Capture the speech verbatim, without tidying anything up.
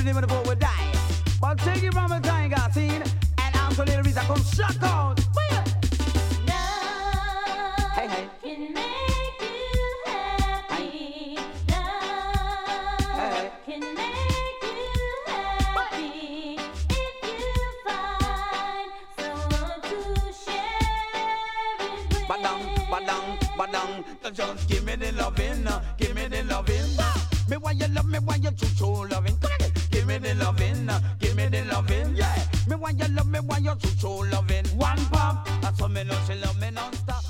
name of the boat will die. But take it from a time got seen, and I'm so little reason come shut down. Hey, hey. Can make you happy. Love Hey. can make you happy if you find someone to share it with. Badang, badang, badang. Just give me the loving, uh, give me the loving. Me why you love me, why you true true loving. Come on, give me the loving, uh, give me the loving. Yeah, me why you love me, why you true true loving. One pop, that's what me know she love me non-stop.